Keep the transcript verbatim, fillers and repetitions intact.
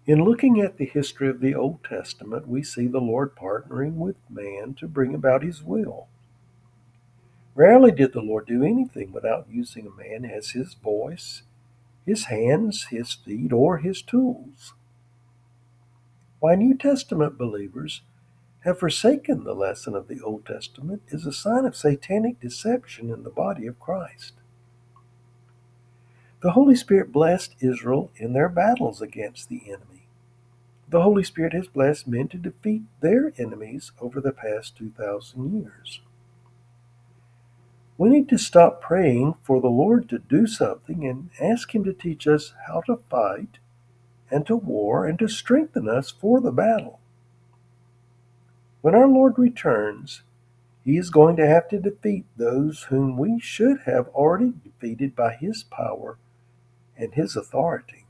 In looking at the history of the Old Testament, we see the Lord partnering with man to bring about his will. Rarely did the Lord do anything without using a man as his voice, his hands, his feet, or his tools. Why New Testament believers have forsaken the lesson of the Old Testament is a sign of satanic deception in the body of Christ. The Holy Spirit blessed Israel in their battles against the enemy. The Holy Spirit has blessed men to defeat their enemies over the past two thousand years. We need to stop praying for the Lord to do something and ask Him to teach us how to fight and to war and to strengthen us for the battle. When our Lord returns, He is going to have to defeat those whom we should have already defeated by His power and His authority.